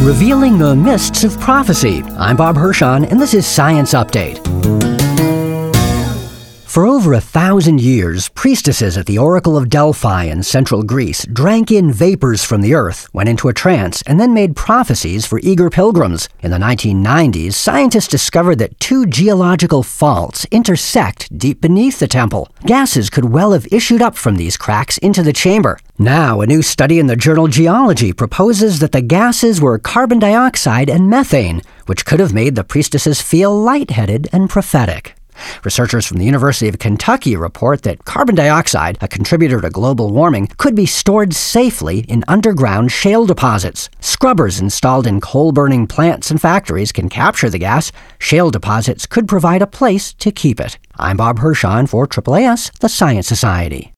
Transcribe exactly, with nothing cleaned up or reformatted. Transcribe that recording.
Revealing the mists of prophecy. I'm Bob Hirschon, and this is Science Update. For over a thousand years, priestesses at the Oracle of Delphi in central Greece drank in vapors from the earth, went into a trance, and then made prophecies for eager pilgrims. In the nineteen nineties, scientists discovered that two geological faults intersect deep beneath the temple. Gases could well have issued up from these cracks into the chamber. Now, a new study in the journal Geology proposes that the gases were carbon dioxide and methane, which could have made the priestesses feel lightheaded and prophetic. Researchers from the University of Kentucky report that carbon dioxide, a contributor to global warming, could be stored safely in underground shale deposits. Scrubbers installed in coal-burning plants and factories can capture the gas. Shale deposits could provide a place to keep it. I'm Bob Hirschon for A A A S, the Science Society.